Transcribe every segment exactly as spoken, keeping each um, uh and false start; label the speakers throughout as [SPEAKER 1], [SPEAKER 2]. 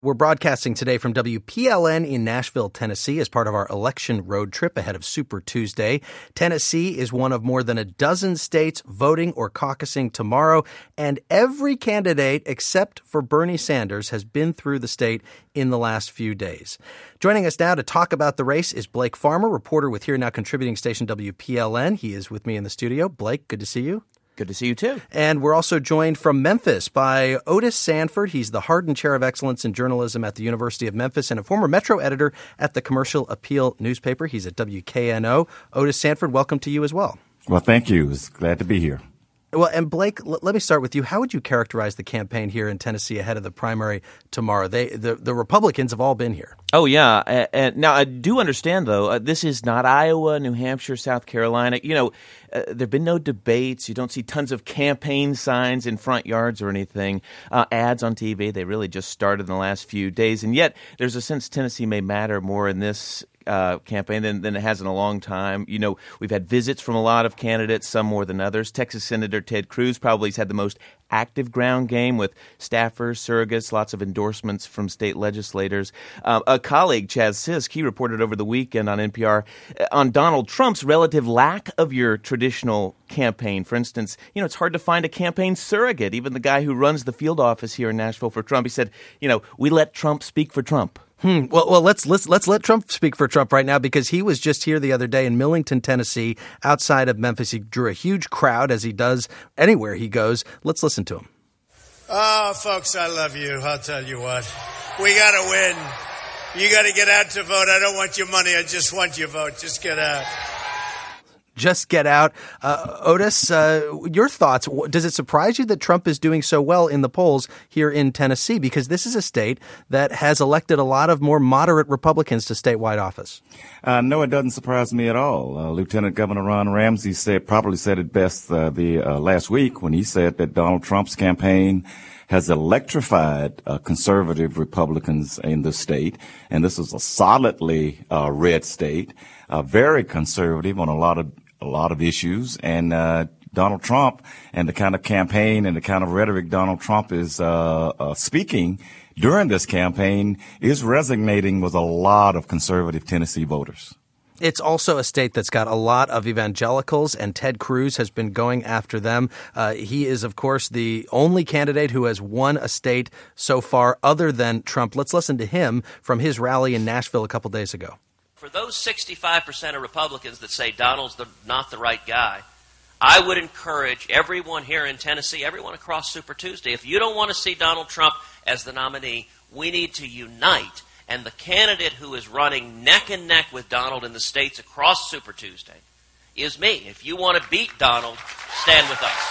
[SPEAKER 1] We're broadcasting today from W P L N in Nashville, Tennessee, as part of our election road trip ahead of Super Tuesday. Tennessee is one of more than a dozen states voting or caucusing tomorrow, and every candidate except for Bernie Sanders has been through the state in the last few days. Joining us now to talk about the race is Blake Farmer, reporter with Here Now contributing station W P L N. He is with me in the studio. Blake, good to see you.
[SPEAKER 2] Good to see you, too.
[SPEAKER 1] And we're also joined from Memphis by Otis Sanford. He's the Hardin Chair of Excellence in Journalism at the University of Memphis and a former Metro editor at the Commercial Appeal newspaper. He's at W K N O. Otis Sanford, welcome to you as well.
[SPEAKER 3] Well, thank you. It's glad to be here.
[SPEAKER 1] Well, and Blake, l- let me start with you. How would you characterize the campaign here in Tennessee ahead of the primary tomorrow? They, the, the Republicans have all been here.
[SPEAKER 2] Oh, yeah. Uh, and now, I do understand, though, uh, this is not Iowa, New Hampshire, South Carolina. You know, uh, there have been no debates. You don't see tons of campaign signs in front yards or anything. Uh, ads on T V, they really just started in the last few days. And yet, there's a sense Tennessee may matter more in this Uh, campaign than, than it has in a long time. You know, we've had visits from a lot of candidates, some more than others. Texas Senator Ted Cruz probably has had the most active ground game with staffers, surrogates, lots of endorsements from state legislators. Uh, a colleague, Chaz Sisk, he reported over the weekend on N P R on Donald Trump's relative lack of your traditional campaign. For instance, you know, it's hard to find a campaign surrogate. Even the guy who runs the field office here in Nashville for Trump, he said, you know, we let Trump speak for Trump.
[SPEAKER 1] Hmm. Well, well, let's let's let's let Trump speak for Trump right now, because he was just here the other day in Millington, Tennessee, outside of Memphis. He drew a huge crowd, as he does anywhere he goes. Let's listen to him.
[SPEAKER 4] Oh, folks, I love you. I'll tell you what. We got to win. You got to get out to vote. I don't want your money. I just want your vote. Just get out.
[SPEAKER 1] Just get out. Uh, Otis, uh, your thoughts. Does it surprise you that Trump is doing so well in the polls here in Tennessee? Because this is a state that has elected a lot of more moderate Republicans to statewide office.
[SPEAKER 3] Uh, no, it doesn't surprise me at all. Uh, Lieutenant Governor Ron Ramsey said, probably said it best uh, the uh, last week when he said that Donald Trump's campaign has electrified uh, conservative Republicans in the state. And this is a solidly uh, red state, uh, very conservative on a lot of a lot of issues. And uh, Donald Trump and the kind of campaign and the kind of rhetoric Donald Trump is uh, uh, speaking during this campaign is resonating with a lot of conservative Tennessee voters.
[SPEAKER 1] It's also a state that's got a lot of evangelicals, and Ted Cruz has been going after them. Uh, he is, of course, the only candidate who has won a state so far other than Trump. Let's listen to him from his rally in Nashville a couple days ago.
[SPEAKER 5] For those sixty-five percent of Republicans that say Donald's the, not the right guy, I would encourage everyone here in Tennessee, everyone across Super Tuesday, if you don't want to see Donald Trump as the nominee, we need to unite. And the candidate who is running neck and neck with Donald in the states across Super Tuesday is me. If you want to beat Donald, stand with us.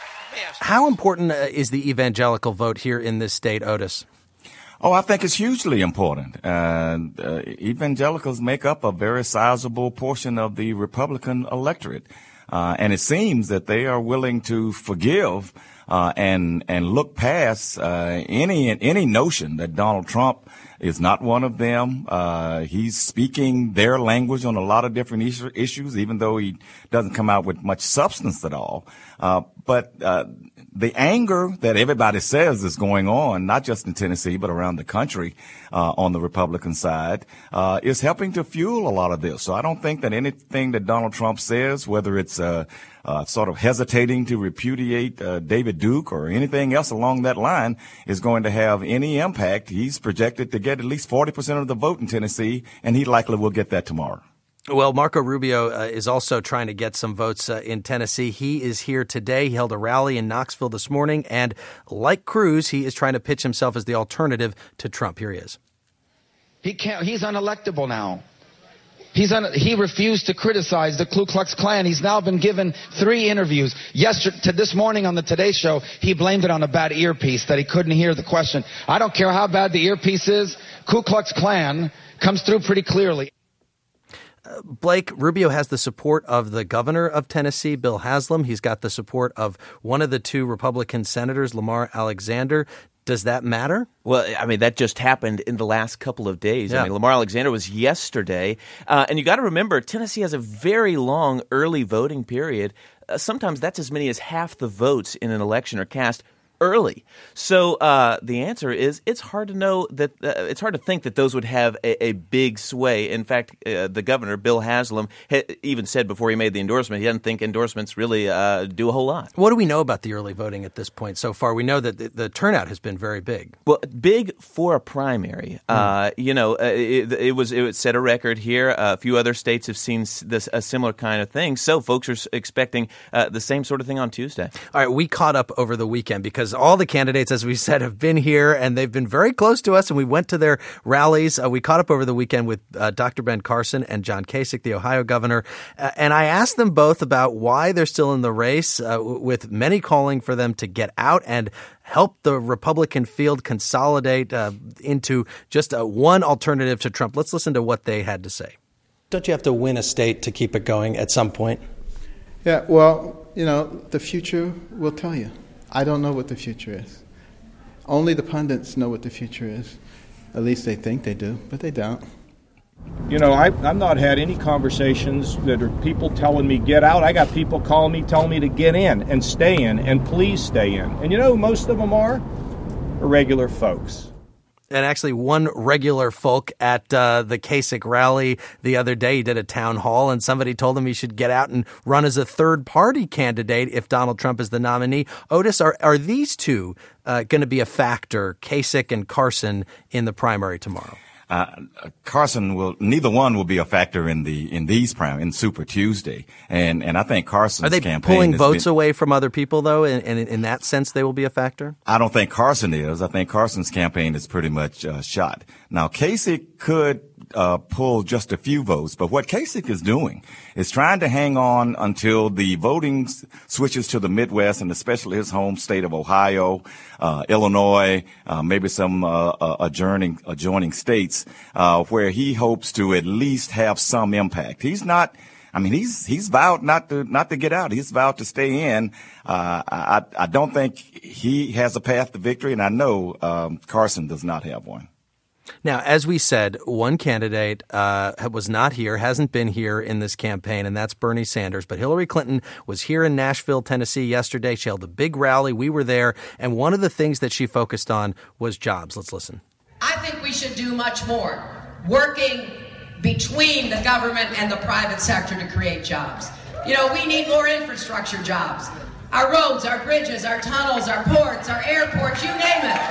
[SPEAKER 1] How important uh, is the evangelical vote here in this state, Otis?
[SPEAKER 3] Oh, I think it's hugely important. Uh, uh, evangelicals make up a very sizable portion of the Republican electorate. Uh, and it seems that they are willing to forgive uh, and and look past uh, any any notion that Donald Trump is not one of them. Uh, he's speaking their language on a lot of different is- issues, even though he doesn't come out with much substance at all. Uh, but uh, the anger that everybody says is going on, not just in Tennessee, but around the country uh, on the Republican side, uh, is helping to fuel a lot of this. So I don't think that anything that Donald Trump says, whether it's uh, uh, sort of hesitating to repudiate uh, David Duke or anything else along that line, is going to have any impact. He's projected to get at least forty percent of the vote in Tennessee, and he likely will get that tomorrow.
[SPEAKER 1] Well, Marco Rubio uh, is also trying to get some votes uh, in Tennessee. He is here today. He held a rally in Knoxville this morning. And like Cruz, he is trying to pitch himself as the alternative to Trump. Here he is.
[SPEAKER 6] He can't. He's unelectable now. He's un, he refused to criticize the Ku Klux Klan. He's now been given three interviews. Yesterday, to this morning on the Today Show, he blamed it on a bad earpiece, that he couldn't hear the question. I don't care how bad the earpiece is. Ku Klux Klan comes through pretty clearly.
[SPEAKER 1] Blake, Rubio has the support of the governor of Tennessee, Bill Haslam. He's got the support of one of the two Republican senators, Lamar Alexander. Does that matter?
[SPEAKER 2] Well, I mean, that just happened in the last couple of days.
[SPEAKER 1] Yeah.
[SPEAKER 2] I mean, Lamar Alexander was yesterday. Uh, and you got to remember, Tennessee has a very long early voting period. Uh, sometimes that's as many as half the votes in an election are cast early. So uh, the answer is it's hard to know that uh, it's hard to think that those would have a, a big sway. In fact, uh, the governor, Bill Haslam, ha- even said before he made the endorsement, he doesn't think endorsements really uh, do a whole lot.
[SPEAKER 1] What do we know about the early voting at this point so far? We know that the, the turnout has been very big.
[SPEAKER 2] Well, big for a primary. Mm. Uh, you know, uh, it, it was it set a record here. Uh, a few other states have seen this a similar kind of thing. So folks are expecting uh, the same sort of thing on Tuesday.
[SPEAKER 1] All right, we caught up over the weekend because all the candidates, as we said, have been here and they've been very close to us, and we went to their rallies. Uh, we caught up over the weekend with uh, Doctor Ben Carson and John Kasich, the Ohio governor, uh, and I asked them both about why they're still in the race, uh, with many calling for them to get out and help the Republican field consolidate uh, into just uh, one alternative to Trump. Let's listen to what they had to say. Don't you have to win a state to keep it going at some point?
[SPEAKER 7] Yeah, well, you know, the future will tell you. I don't know what the future is. Only the pundits know what the future is. At least they think they do, but they don't.
[SPEAKER 8] You know, I, I've not had any conversations that are people telling me get out. I got people calling me, telling me to get in and stay in and please stay in. And you know who most of them are? Are regular folks.
[SPEAKER 1] And actually, one regular folk at uh, the Kasich rally the other day, he did a town hall, and somebody told him he should get out and run as a third-party candidate if Donald Trump is the nominee. Otis, are, are these two uh, going to be a factor, Kasich and Carson, in the primary tomorrow?
[SPEAKER 3] Uh, Carson will, neither one will be a factor in the, in these prim, in Super Tuesday. And, and I think Carson's
[SPEAKER 1] Are they
[SPEAKER 3] campaign
[SPEAKER 1] pulling votes
[SPEAKER 3] been,
[SPEAKER 1] away from other people, though? And, and in that sense, they will be a factor?
[SPEAKER 3] I don't think Carson is. I think Carson's campaign is pretty much, uh, shot. Now, Kasich could, uh, pull just a few votes, but what Kasich is doing is trying to hang on until the voting s- switches to the Midwest, and especially his home state of Ohio, uh, Illinois, uh, maybe some, uh, uh, adjoining, adjoining states, uh, where he hopes to at least have some impact. He's not, I mean, he's, he's vowed not to, not to get out. He's vowed to stay in. Uh, I, I don't think he has a path to victory, and I know, um, Carson does not have one.
[SPEAKER 1] Now, as we said, one candidate uh, was not here, hasn't been here in this campaign, and that's Bernie Sanders. But Hillary Clinton was here in Nashville, Tennessee yesterday. She held a big rally. We were there. And one of the things that she focused on was jobs. Let's listen.
[SPEAKER 9] I think we should do much more, working between the government and the private sector to create jobs. You know, we need more infrastructure jobs. Our roads, our bridges, our tunnels, our ports, our airports, you name it.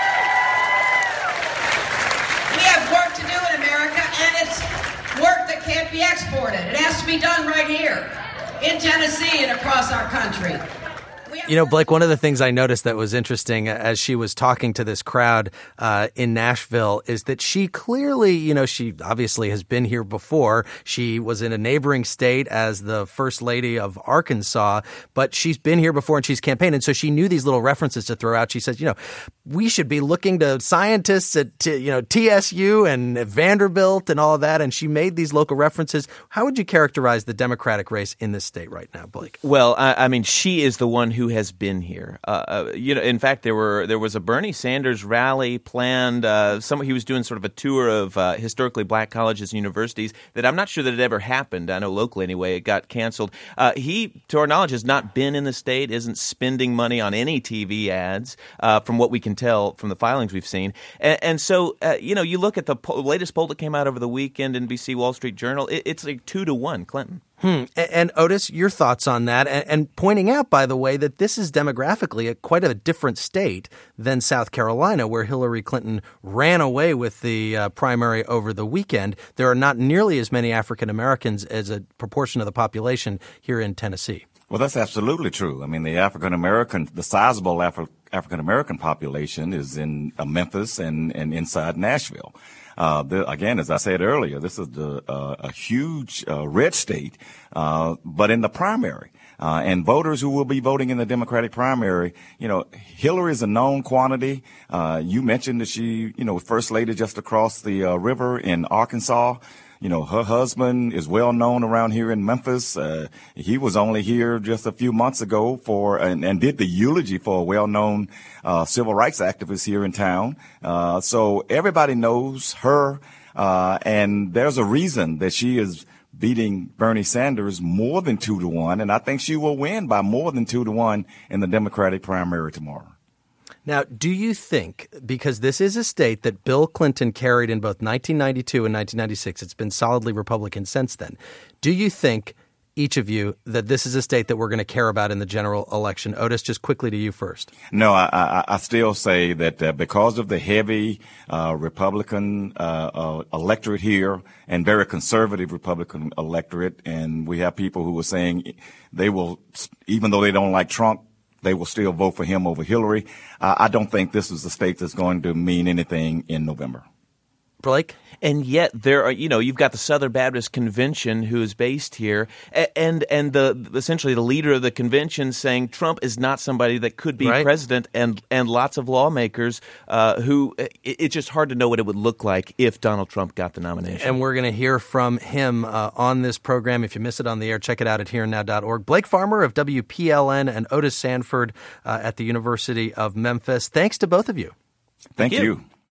[SPEAKER 9] We have work to do in America, and it's work that can't be exported. It has to be done right here in Tennessee and across our country.
[SPEAKER 1] You know, Blake, one of the things I noticed that was interesting as she was talking to this crowd uh, in Nashville is that she clearly, you know, she obviously has been here before. She was in a neighboring state as the first lady of Arkansas, but she's been here before and she's campaigned. And so she knew these little references to throw out. She says, you know, we should be looking to scientists at, you know, T S U and Vanderbilt and all of that. And she made these local references. How would you characterize the Democratic race in this state right now, Blake?
[SPEAKER 2] Well, I, I mean, she is the one who has been here. Uh, uh, you know, in fact, there were there was a Bernie Sanders rally planned. Uh, some he was doing sort of a tour of uh, historically black colleges and universities that I'm not sure that it ever happened. I know locally anyway, it got canceled. Uh, he, to our knowledge, has not been in the state, isn't spending money on any T V ads, uh, from what we can tell from the filings we've seen. And, and so, uh, you know, you look at the po- latest poll that came out over the weekend, N B C Wall Street Journal. It, it's like two to one Clinton.
[SPEAKER 1] Hmm. And, and Otis, your thoughts on that, and, and pointing out, by the way, that this is demographically a, quite a different state than South Carolina, where Hillary Clinton ran away with the uh, primary over the weekend. There are not nearly as many African Americans as a proportion of the population here in Tennessee.
[SPEAKER 3] Well, that's absolutely true. I mean, the African American, the sizable Afri- African American population is in uh, Memphis and, and inside Nashville. Uh, the, again, as I said earlier, this is the, uh, a huge uh, red state, uh, but in the primary. Uh, and voters who will be voting in the Democratic primary, you know, Hillary is a known quantity. Uh, you mentioned that she, you know, first lady just across the uh, river in Arkansas. You know, her husband is well known around here in Memphis. Uh, he was only here just a few months ago for, and, and did the eulogy for a well-known, uh, civil rights activist here in town. Uh, so everybody knows her, uh, and there's a reason that she is beating Bernie Sanders more than two to one. And I think she will win by more than two to one in the Democratic primary tomorrow.
[SPEAKER 1] Now, do you think, because this is a state that Bill Clinton carried in both nineteen ninety-two and nineteen ninety-six, it's been solidly Republican since then, do you think, each of you, that this is a state that we're going to care about in the general election? Otis, just quickly to you first.
[SPEAKER 3] No, I, I, I still say that uh, because of the heavy uh, Republican uh, uh, electorate here and very conservative Republican electorate, and we have people who are saying they will, even though they don't like Trump, they will still vote for him over Hillary. Uh, I don't think this is a state that's going to mean anything in November.
[SPEAKER 1] Blake?
[SPEAKER 2] And yet there are, you know, you've got the Southern Baptist Convention who is based here, and and the essentially the leader of the convention saying Trump is not somebody that could be
[SPEAKER 1] right.
[SPEAKER 2] president, and and lots of lawmakers uh, who it, it's just hard to know what it would look like if Donald Trump got the nomination.
[SPEAKER 1] And we're going to hear from him uh, on this program. If you miss it on the air, check it out at here and now dot org. Blake Farmer of W P L N and Otis Sanford uh, at the University of Memphis. Thanks to both of you.
[SPEAKER 3] Thank, Thank you. you.